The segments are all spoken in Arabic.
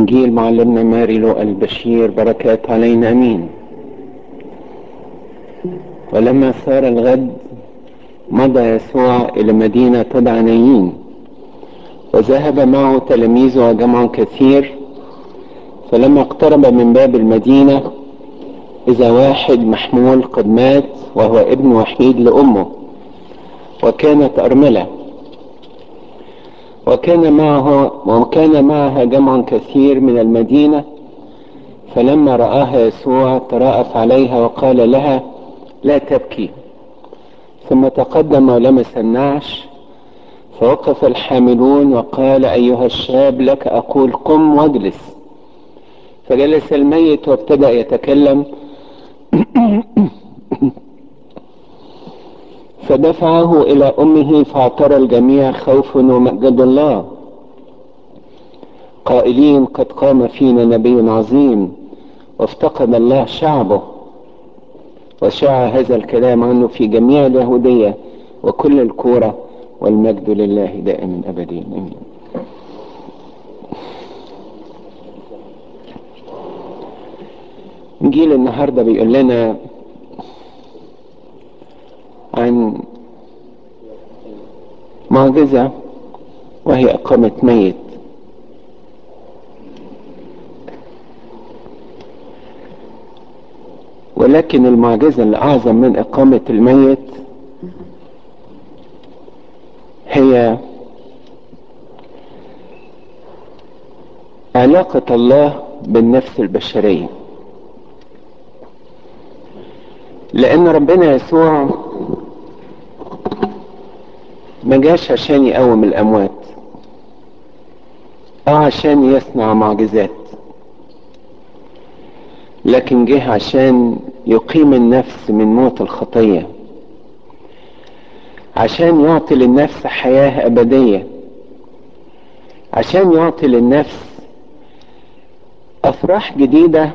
إنجيل معلمنا ماري لوقا البشير، بركات علينا أمين. ولما صار الغد مضى يسوع إلى مدينة تدعى نايين، وذهب معه تلاميذه وجمع كثير. فلما اقترب من باب المدينة إذا واحد محمول قد مات، وهو ابن وحيد لأمه، وكانت أرملة، وكان معها جمع كثير من المدينة. فلما رآها يسوع تراءف عليها وقال لها: لا تبكي. ثم تقدم ولمس النعش، فوقف الحاملون وقال: أيها الشاب، لك أقول قم واجلس. فجلس الميت وابتدأ يتكلم. فدفعه إلى أمه، فاعترى الجميع خوف ومجد الله قائلين: قد قام فينا نبي عظيم، وافتقد الله شعبه. وشاع هذا الكلام عنه في جميع اليهودية وكل القرى، والمجد لله دائما أبدين آمين. إنجيل النهاردة بيقول لنا عن معجزة، وهي إقامة ميت. ولكن المعجزة اللي أعظم من إقامة الميت هي علاقة الله بالنفس البشرية. لأن ربنا يسوع ما جاش عشان يقوم الأموات أو عشان يصنع معجزات، لكن جه عشان يقيم النفس من موت الخطية، عشان يعطي للنفس حياة أبدية، عشان يعطي للنفس أفراح جديدة.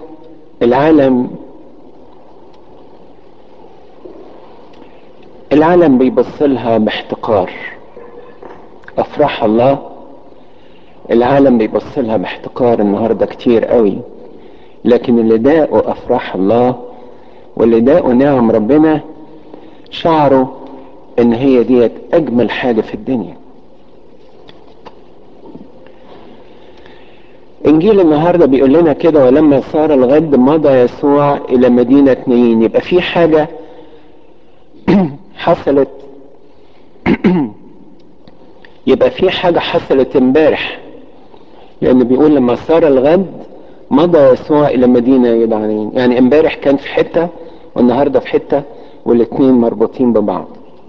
العالم بيبصلها باحتقار. أفراح الله العالم بيبصلها باحتقار النهاردة كتير قوي، لكن اللي داقوا أفراح الله واللي داقوا نعم ربنا شعروا ان هي ديت اجمل حاجة في الدنيا. انجيل النهاردة بيقول لنا كده: ولما صار الغد مضى يسوع الى مدينة نايين. يبقى في حاجة حصلت امبارح، لان بيقول لما صار الغد مضى يسوع الى مدينة يدعى نايين. يعني امبارح كان في حتة والنهاردة في حتة، والاتنين مربوطين ببعض.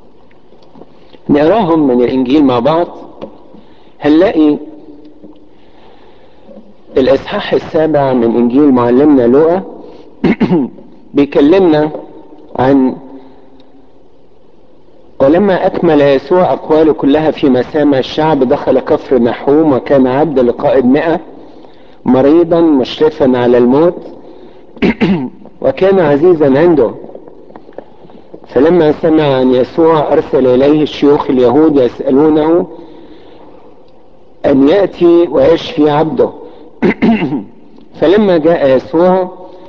نقراهم من الانجيل مع بعض. هنلاقي الاصحاح 7 من انجيل معلمنا لوقا بيكلمنا عن: ولما اكمل يسوع اقواله كلها في مسامع الشعب دخل كفر نحوم، وكان عبد لقائد 100 مريضا مشرفا على الموت وكان عزيزا عنده. فلما سمع عن يسوع ارسل اليه الشيوخ اليهود يسألونه ان يأتي ويشفي عبده. فلما جاء يسوع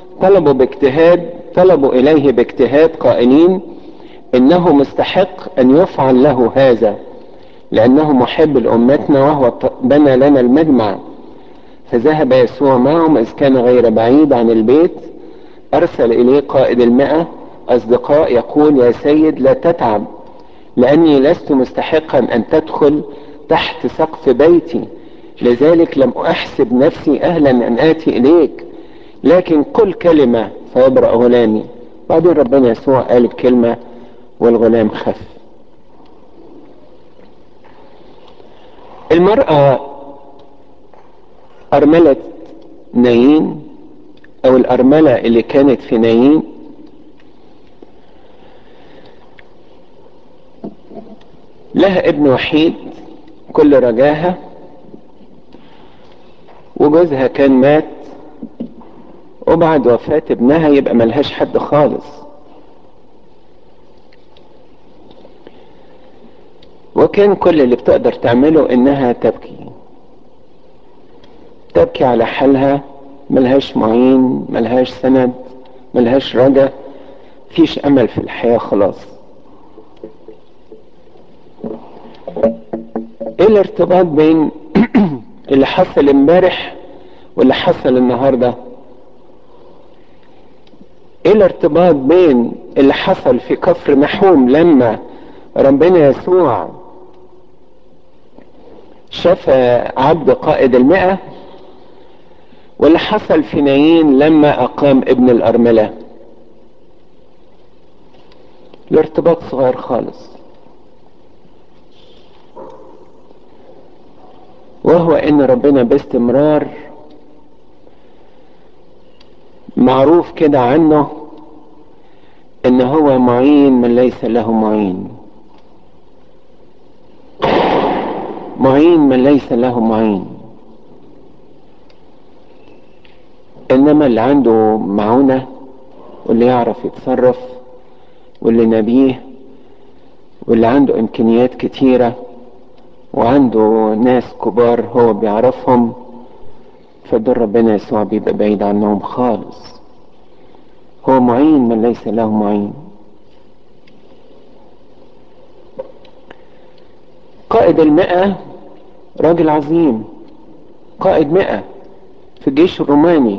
طلبوا اليه باجتهاد قائلين: انه مستحق ان يفعل له هذا، لانه محب لامتنا وهو بنى لنا المجمع. فذهب يسوع معهم، اذ كان غير بعيد عن البيت. ارسل اليه قائد 100 اصدقاء يقول: يا سيد، لا تتعب، لاني لست مستحقا ان تدخل تحت سقف بيتي، لذلك لم احسب نفسي اهلا ان اتي اليك، لكن قل كلمة فيبرأ غلامي. بعدين ربنا يسوع قال الكلمة والغلام خف. المرأة أرملة نايين، أو الأرملة اللي كانت في نايين، لها ابن وحيد كل رجاها، وجوزها كان مات، وبعد وفاة ابنها يبقى ملهاش حد خالص. وكان كل اللي بتقدر تعمله انها تبكي تبكي على حالها، ملهاش معين، ملهاش سند، ملهاش رجا، فيش امل في الحياة خلاص. ايه الارتباط بين اللي حصل امبارح واللي حصل النهاردة؟ ايه الارتباط بين اللي حصل في كفر نحوم لما ربنا يسوع شفى عبد قائد 100، واللي حصل في نايين لما اقام ابن الارملة؟ الارتباط صغير خالص، وهو ان ربنا باستمرار معروف كده عنه ان هو معين من ليس له معين، معين من ليس له معين. انما اللي عنده معونة واللي يعرف يتصرف واللي نبيه واللي عنده امكانيات كتيرة وعنده ناس كبار هو بيعرفهم، فدول ربنا يسوع بيبقى بعيد عنهم خالص. هو معين من ليس له معين. قائد 100 راجل عظيم، قائد 100 في الجيش الروماني،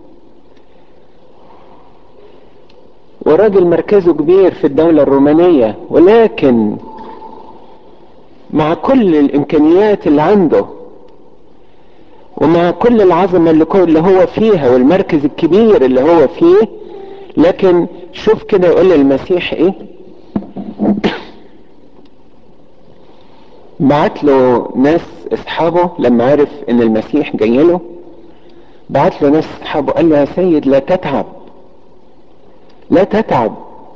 وراجل مركزه كبير في الدولة الرومانية، ولكن مع كل الامكانيات اللي عنده ومع كل العظمة اللي هو فيها والمركز الكبير اللي هو فيه، لكن شوف كده يقول للمسيح ايه؟ بعت له ناس اصحابه لما عرف ان المسيح جاي له، بعت له ناس اصحابه قال له يا سيد لا تتعب، لا تتعب،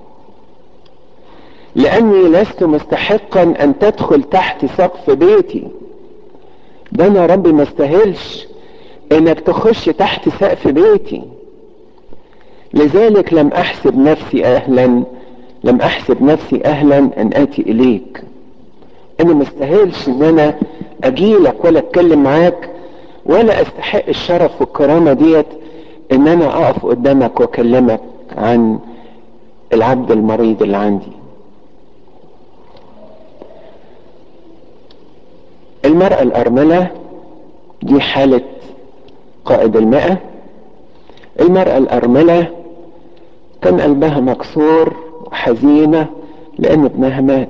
لاني لست مستحقا ان تدخل تحت سقف بيتي. ده انا ربي ما استاهلش انك تخش تحت سقف بيتي، لذلك لم احسب نفسي اهلا ان اتي اليك. انا ما استاهلش ان انا اجيلك ولا اتكلم معاك، ولا استحق الشرف والكرامة ديت ان انا اقف قدامك واكلمك عن العبد المريض اللي عندي. المرأة الارملة دي حالة قائد 100. المرأة الارملة كان قلبها مكسور وحزينة لان ابنها مات،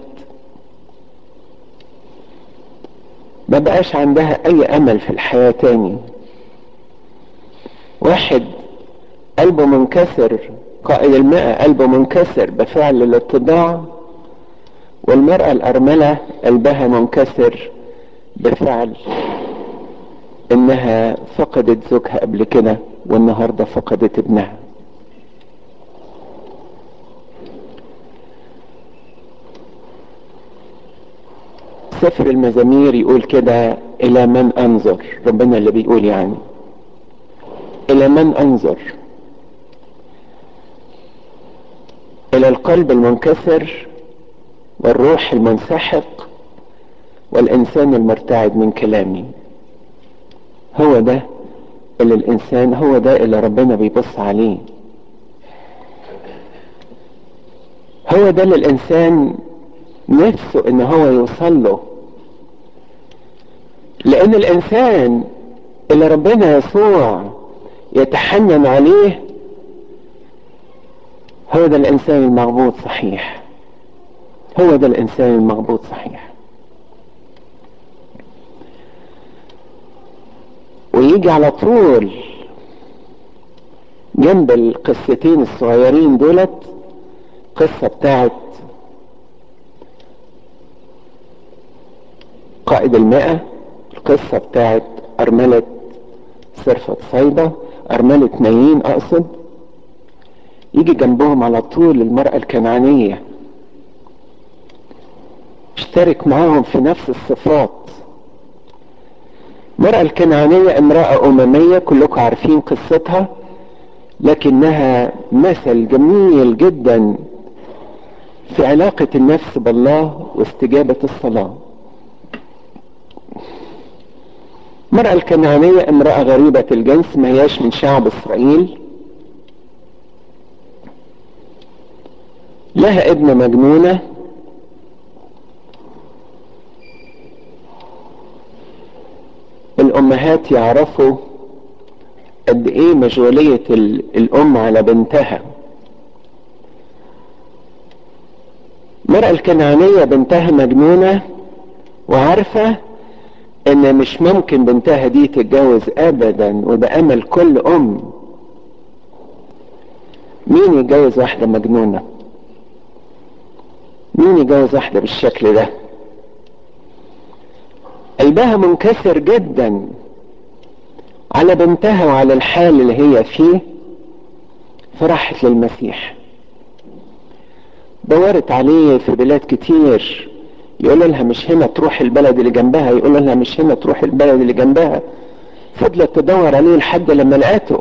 ما بقاش عندها اي امل في الحياة تاني. واحد قلبه منكسر، قائد 100 قلبه منكسر بفعل الاتضاع، والمرأة الارملة قلبها منكسر بفعل انها فقدت زوجها قبل كده والنهاردة فقدت ابنها. سفر المزامير يقول كده: الى من انظر؟ ربنا اللي بيقول يعني الى من انظر؟ الى القلب المنكسر والروح المنسحق والانسان المرتعد من كلامي. هو ده اللي الانسان، هو ده اللي ربنا بيبص عليه، هو ده اللي الانسان نفسه ان هو يوصل له. لان الانسان اللي ربنا يسوع يتحنن عليه هو ده الانسان المغبوط صحيح، هو ده الانسان المغبوط صحيح. ويجي على طول جنب القصتين الصغيرين دولت قصة بتاعت قائد 100، القصة بتاعت ارملة صرفة صيدا، ارملة نايين اقصد. يجي جنبهم على طول المرأة الكنعانية، اشترك معاهم في نفس الصفات. المرأة الكنعانية امرأة أممية كلكم عارفين قصتها، لكنها مثل جميل جدا في علاقة النفس بالله واستجابة الصلاة. المرأة الكنعانية امرأة غريبة الجنس، ما هياش من شعب اسرائيل، لها ابنة مجنونة. الامهات يعرفوا قد ايه مشغولية الام على بنتها. المرأة الكنعانية بنتها مجنونة، وعارفة ان مش ممكن بنتها دي تتجوز ابدا، وده امل كل ام. مين يتجوز واحدة مجنونة؟ مين يتجوز واحدة بالشكل ده؟ قلبها منكسر جدا على بنتها وعلى الحال اللي هي فيه، فراحت للمسيح. دورت عليه في بلاد كتير، يقول لها مش هنا تروح البلد اللي جنبها، يقول لها مش هنا تروح البلد اللي جنبها. فضلت تدور عليه لحد لما لقاته،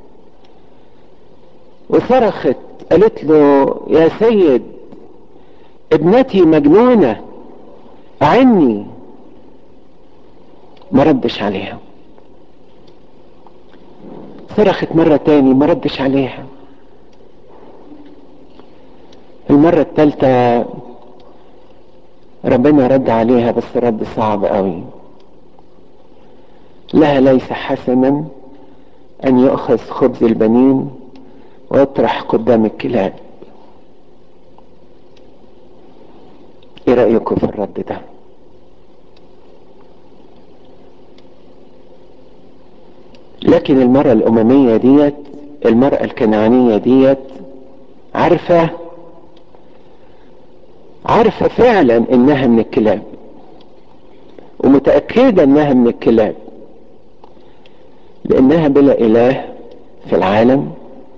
وصرخت قالت له يا سيد ابنتي مجنونة أعني. ما ردش عليها. صرخت مرة تاني، ما ردش عليها. المرة التالتة ربنا رد عليها، بس رد صعب قوي. لها ليس حسنا ان يؤخذ خبز البنين ويطرح قدام الكلاب. ايه رأيكم في الرد ده؟ لكن المرأة الاممية ديت، المرأة الكنعانية ديت، عارفة فعلا انها من الكلاب، ومتأكدة انها من الكلاب، لانها بلا اله في العالم.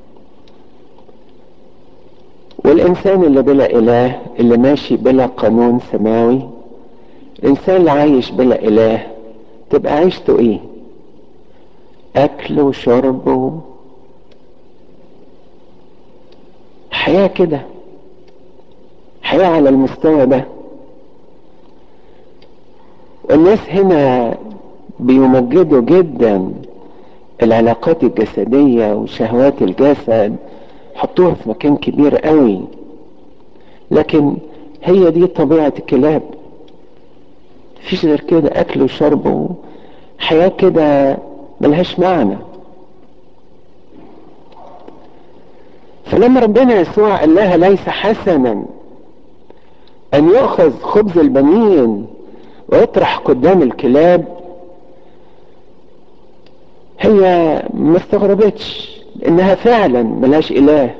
والانسان اللي بلا اله، اللي ماشي بلا قانون سماوي، الانسان اللي عايش بلا اله، تبقى عيشته ايه؟ اكل وشرب حياة كده، حياة على المستوى ده. الناس هنا بيمجدوا جدا العلاقات الجسدية وشهوات الجسد، حطوها في مكان كبير قوي، لكن هي دي طبيعة الكلاب. مفيش غير كده، اكل وشرب حياة كده ملهاش معنى. فلما ربنا يسوع قال لها ليس حسنا ان يؤخذ خبز البنين ويطرح قدام الكلاب، هي ما استغربتش، لانها فعلا ملهاش اله.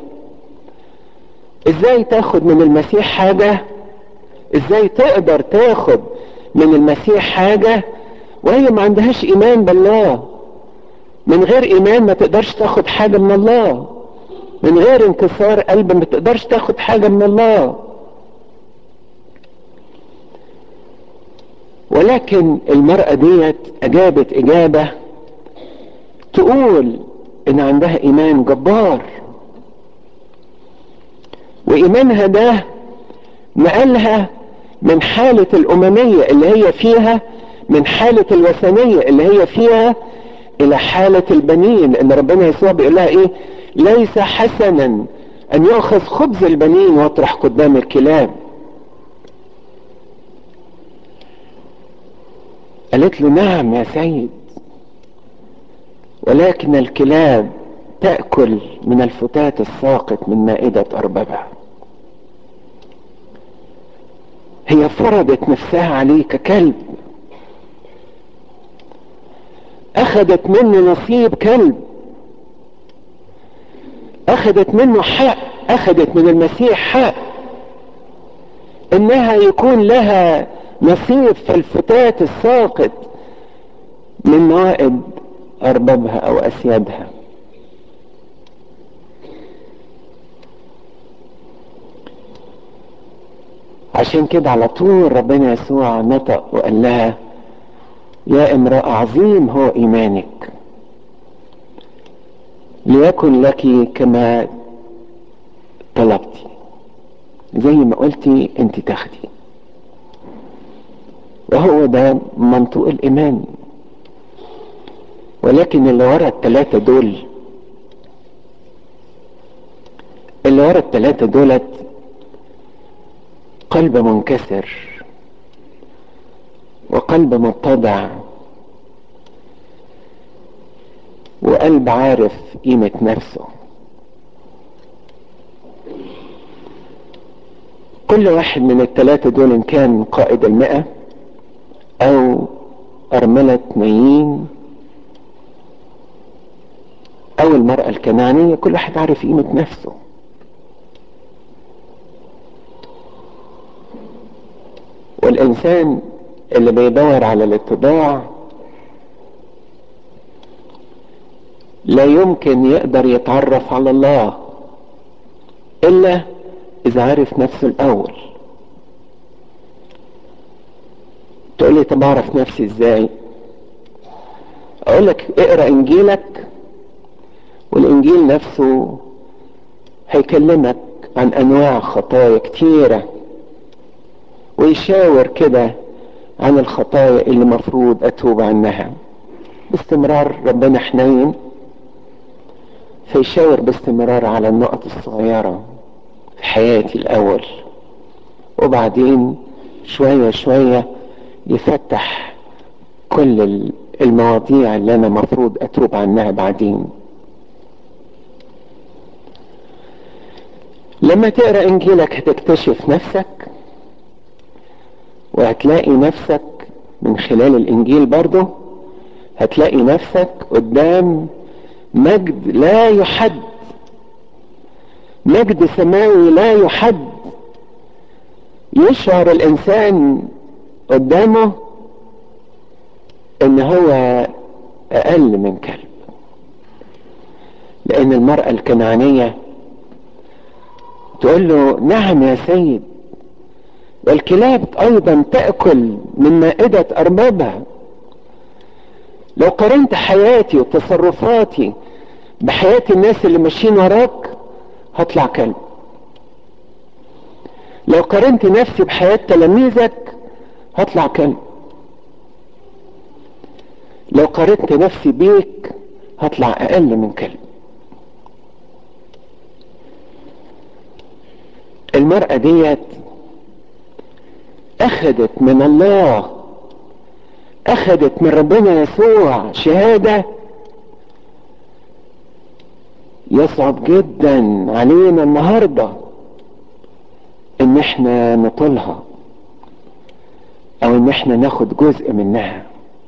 ازاي تاخد من المسيح حاجة؟ ازاي تقدر تاخد من المسيح حاجة وهي ما عندهاش ايمان بالله؟ من غير ايمان ما تقدرش تاخد حاجة من الله، من غير انكسار قلب ما تقدرش تاخد حاجة من الله. ولكن المرأة ديت اجابت اجابة تقول ان عندها ايمان جبار، وايمانها ده نقلها من حالة الاممية اللي هي فيها، من حالة الوثنية اللي هي فيها، الى حالة البنين. ان ربنا يسوع بيقول لها ايه؟ ليس حسنا ان يؤخذ خبز البنين واطرح قدام الكلاب. قالت له نعم يا سيد، ولكن الكلاب تأكل من الفتات الساقط من مائدة أربابها. هي فرضت نفسها عليه ككلب، أخذت منه نصيب كلب، أخذت منه حق، أخذت من المسيح حق إنها يكون لها نصيب في الفتات الساقط من موائد أربابها أو أسيادها. عشان كده على طول ربنا يسوع نطق وقال لها يا امرأة عظيم هو إيمانك، ليكن لك كما طلبتي، زي ما قلتي انت تاخدي. وهو ده منطوق الإيمان. ولكن اللي ورا الثلاثة دول، اللي ورا الثلاثة دولت قلب منكسر وقلب متضع وقلب عارف قيمة نفسه. كل واحد من الثلاثة دول، ان كان قائد 100 او ارملة نايين او المرأة الكنعانية، كل واحد عارف قيمة نفسه. والانسان اللي بيدور على الاتضاع لا يمكن يقدر يتعرف على الله الا اذا عرف نفسه الاول. تقول لي طب اعرف نفسي ازاي؟ اقول لك اقرا انجيلك، والانجيل نفسه هيكلمك عن انواع خطايا كتيرة، ويشاور كده عن الخطايا اللي مفروض اتوب عنها باستمرار. ربنا حنين فيشاور باستمرار على النقط الصغيرة في حياتي الاول، وبعدين شوية شوية يفتح كل المواضيع اللي انا مفروض اتوب عنها بعدين. لما تقرأ انجيلك هتكتشف نفسك، وهتلاقي نفسك من خلال الانجيل برضه هتلاقي نفسك قدام مجد لا يحد، مجد سماوي لا يحد، يشعر الانسان قدامه ان هو اقل من كلب. لان المرأة الكنعانية تقول له نعم يا سيد، والكلاب ايضا تأكل من مائدة اربابها. لو قارنت حياتي وتصرفاتي بحياة الناس اللي ماشيين وراك هطلع كلب. لو قارنت نفسي بحياة تلاميذك هطلع كلب. لو قارنت نفسي بيك هطلع اقل من كلب. المرأة ديت اخذت من الله، اخذت من ربنا يسوع شهادة يصعب جدا علينا النهاردة ان احنا نطولها او ان احنا ناخد جزء منها.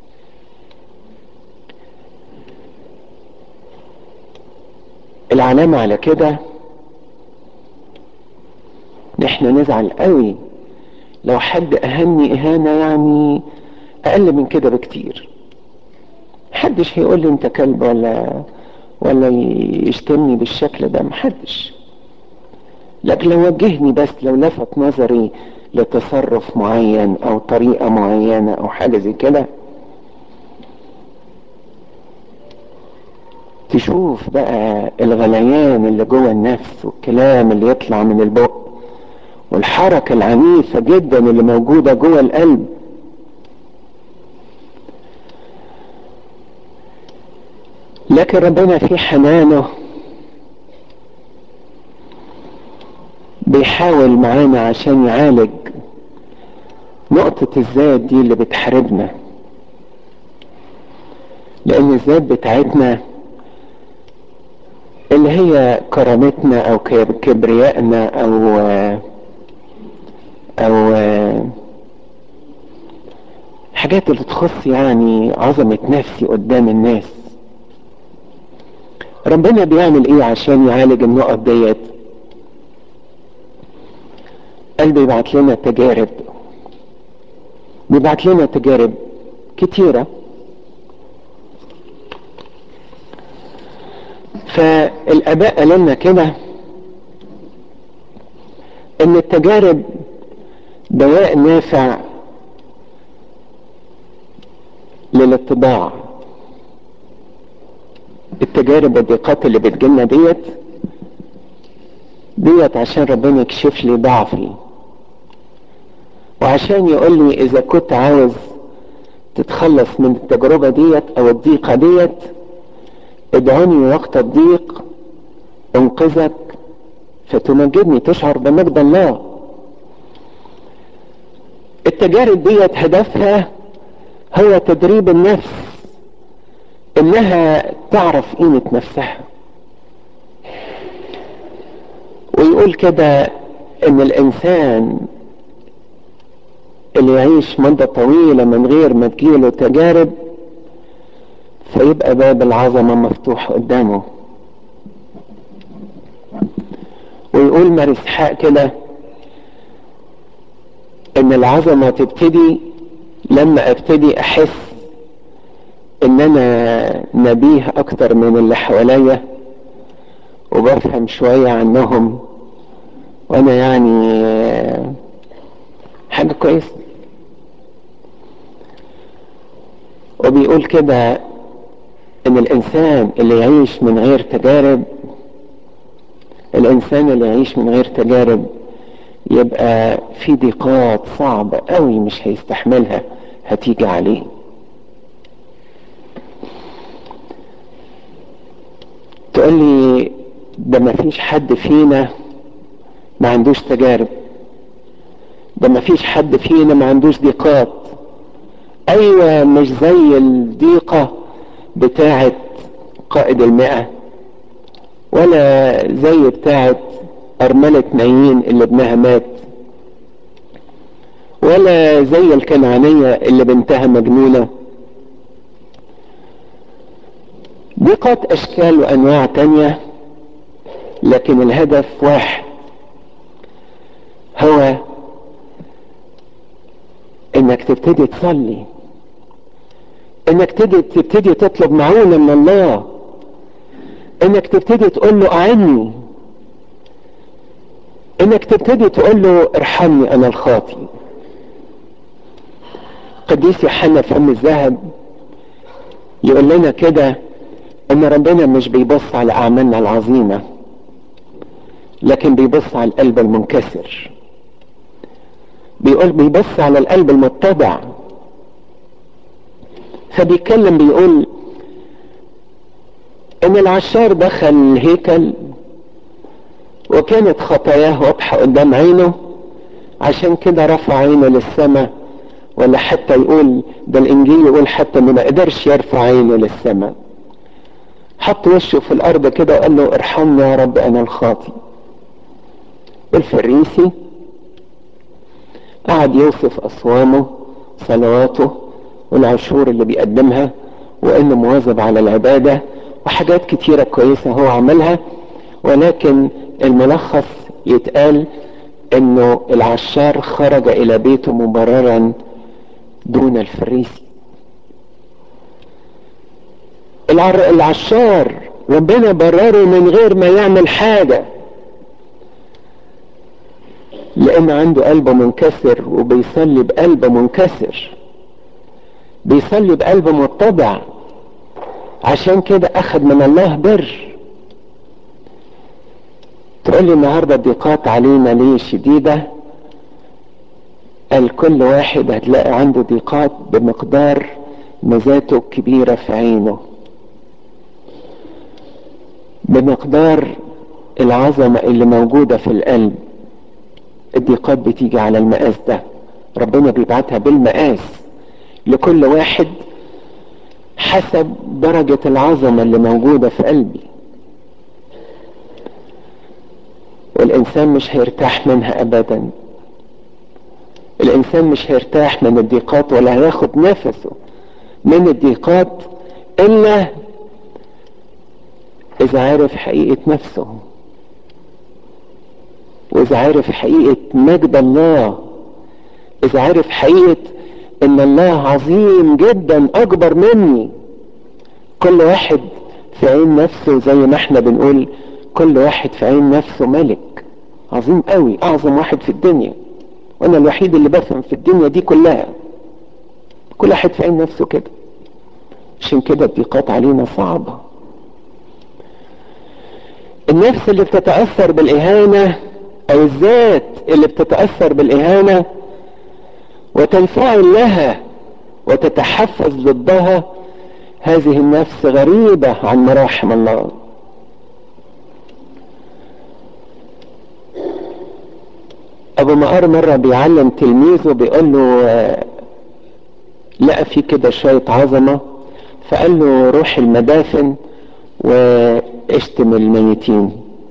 العلامة على كده ان احنا نزعل قوي لو حد اهني اهانة يعني اقل من كده بكتير. محدش هيقول لي انت كلب ولا يشتمني بالشكل ده، محدش. لكن لو وجهني بس، لو لفت نظري لتصرف معين او طريقة معينة او حاجة زي كده، تشوف بقى الغليان اللي جوه النفس والكلام اللي يطلع من البق والحركة العنيفة جدا اللي موجودة جوه القلب. لكن ربنا في حنانه بيحاول معانا عشان يعالج نقطة الذات دي اللي بتحاربنا. لان الذات بتاعتنا اللي هي كرامتنا او كبريائنا او حاجات اللي تخص يعني عظمة نفسي قدام الناس. ربنا بيعمل ايه عشان يعالج النقط ديت؟ قال بيبعت لنا تجارب، بيبعت لنا تجارب كتيرة. فالاباء قالوا لنا كده ان التجارب دواء نافع للاتباع. التجارب والضيقات اللي بتجيلنا ديت عشان ربنا يكشف لي ضعفي، وعشان يقول لي اذا كنت عاوز تتخلص من التجربة ديت او الضيقة ديت ادعوني وقت الضيق انقذك فتمجدني، تشعر بمجد الله. التجارب ديت هدفها هو تدريب النفس انها تعرف قيمة نفسها. ويقول كده ان الانسان اللي يعيش مدة طويلة من غير ما تجيله تجارب فيبقى باب العظمة مفتوح قدامه. ويقول ماري اسحاق كده ان العظمة تبتدي لما ابتدي احس ان انا نبيه اكتر من اللي حواليا وبفهم شوية عنهم، وانا يعني حاجة كويسة. وبيقول كده ان الانسان اللي يعيش من غير تجارب، الانسان اللي يعيش من غير تجارب يبقى في ضيقات صعبة قوي مش هيستحملها هتيجي عليه. تقول لي ده ما فيش حد فينا ما عندوش تجارب، ده ما فيش حد فينا ما عندوش ضيقات. ايوه، مش زي الضيقة بتاعة قائد 100 ولا زي بتاعة ارملة نايين اللي ابنها مات، ولا زي الكنعانية اللي بنتها مجنونة. ضيقات اشكال وانواع تانية، لكن الهدف واحد، هو انك تبتدي تصلي، انك تبتدي تطلب معونة من الله، انك تبتدي تقول له اعني، انك تبتدي تقول له ارحمني انا الخاطئ. قديس يوحنا فم الذهب يقول لنا كده ان ربنا مش بيبص على اعمالنا العظيمة، لكن بيبص على القلب المنكسر. بيقول بيبص على القلب المتضع. فبيتكلم بيقول ان العشار دخل الهيكل وكانت خطاياه واضحة قدام عينه، عشان كده رفع عينه للسماء. ولا حتى يقول ده الانجيل يقول حتى انه ما قدرش يرفع عينه للسماء، حط وشه في الارض كده وقال له ارحمني يا رب انا الخاطئ. الفريسي قعد يوصف اصوامه، صلواته، والعشور اللي بيقدمها، وانه مواظب على العبادة وحاجات كتيرة كويسة هو عملها، ولكن الملخص يتقال انه العشار خرج الى بيته مبررا دون الفريسي. العشار ربنا برره من غير ما يعمل حاجة، لان عنده قلب منكسر وبيصلي بقلب منكسر، بيصلي بقلب متضع، عشان كده اخذ من الله بر. تقول لي النهاردة الضيقات علينا ليه شديدة؟ قال كل واحد هتلاقي عنده ضيقات بمقدار مزاته الكبيرة في عينه، بمقدار العظمة اللي موجودة في القلب. الضيقات بتيجي على المقاس ده، ربنا بيبعتها بالمقاس لكل واحد حسب درجة العظمة اللي موجودة في قلبي. والإنسان مش هيرتاح منها أبدا. الإنسان مش هيرتاح من الضيقات ولا هياخد نفسه من الضيقات إلا إذا عرف حقيقة نفسه، وإذا عرف حقيقة مجد الله، إذا عرف حقيقة إن الله عظيم جدا أكبر مني. كل واحد في عين نفسه، زي ما احنا بنقول كل واحد في عين نفسه ملك عظيم قوي، أعظم واحد في الدنيا، وأنا الوحيد اللي بفهم في الدنيا دي كلها. كل واحد في عين نفسه كده. عشان كده الضيقات علينا صعبة. النفس اللي بتتأثر بالإهانة، أو الذات اللي بتتأثر بالإهانة وتنفعل لها وتتحفز ضدها، هذه النفس غريبة عن مراحم الله. ابو مقار مرة بيعلم تلميذه، بيقول له لقى فيه كده شوية عظمة، فقال له روح المدافن واشتم الميتين.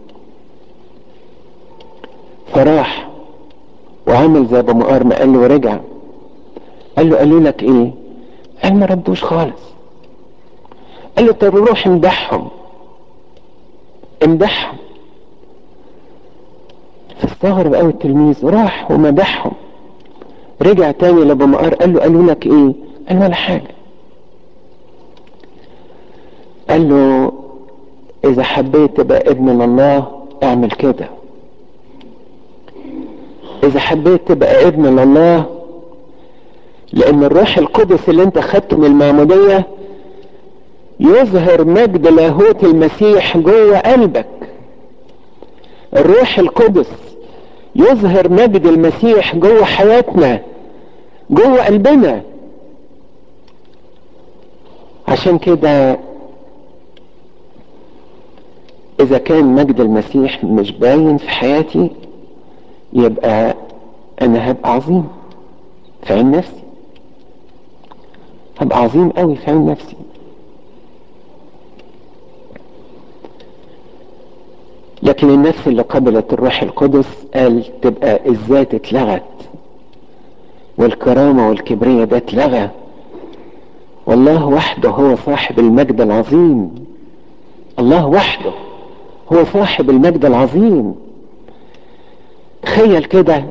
فراح وعمل زي ابو مقار ما قال له، ورجع قال له قالوا لك ايه؟ قال ما ردوش خالص. قال له طب روح امدحهم امدحهم. فاستغرب قوي التلميذ، راح ومدحهم. رجع تاني لابو مقار قال له قالوا لك ايه؟ قال ولا حاجة. قال له اذا حبيت تبقى ابن الله اعمل كده. اذا حبيت تبقى ابن الله، لان الروح القدس اللي انت خدته من المعمودية يظهر مجد لاهوت المسيح جوه قلبك. الروح القدس يظهر مجد المسيح جوه حياتنا، جوه قلبنا. عشان كده اذا كان مجد المسيح مش باين في حياتي، يبقى انا هبقى عظيم في عين نفسي، هبقى عظيم قوي في عين نفسي. لكن النفس اللي قبلت الروح القدس قال تبقى الذات اتلغت، والكرامة والكبرية ده اتلغى، والله وحده هو صاحب المجد العظيم. الله وحده هو صاحب المجد العظيم. تخيل كده،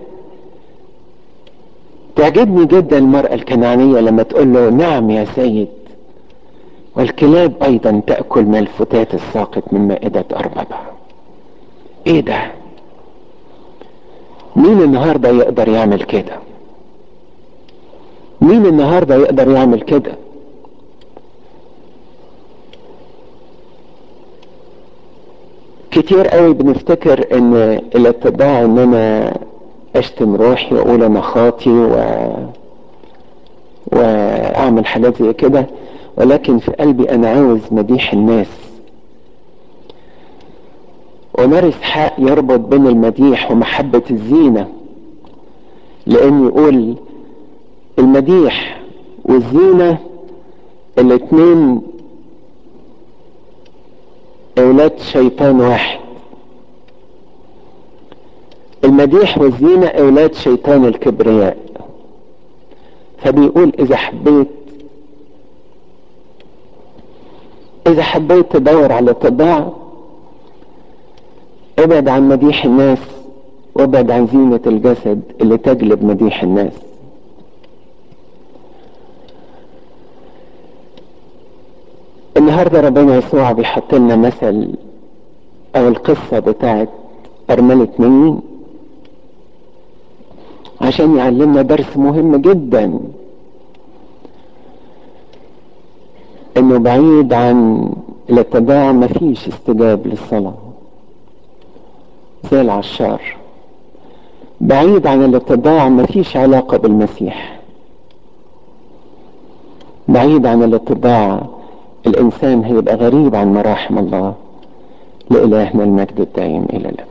تعجبني جدا المرأة الكنعانية لما تقول له نعم يا سيد، والكلاب ايضا تأكل من الفتات الساقط من مائدة اربابها. ايه ده؟ مين النهاردة يقدر يعمل كده؟ مين النهاردة يقدر يعمل كده؟ كتير قوي بنفتكر ان الاتباع ان انا اشتم روحي واقول انا خاطي واعمل حاجات زي كده، ولكن في قلبي انا عاوز مديح الناس. ومارس حق يربط بين المديح ومحبة الزينة، لان يقول المديح والزينة الاتنين اولاد شيطان واحد. المديح والزينة اولاد شيطان الكبرياء. فبيقول اذا حبيت تدور على اتباع، ابعد عن مديح الناس وابعد عن زينة الجسد اللي تجلب مديح الناس. النهاردة ربنا يسوع بيحط لنا مثل او القصة بتاعت ارملة نايين عشان يعلمنا درس مهم جدا، انه بعيد عن الاتباع مفيش استجاب للصلاة زي العشار. بعيد عن الاتباع مفيش علاقة بالمسيح. بعيد عن الاتباع الانسان هيبقى غريب عن مراحم الله. لإلهنا المجد الدائم الى الابد.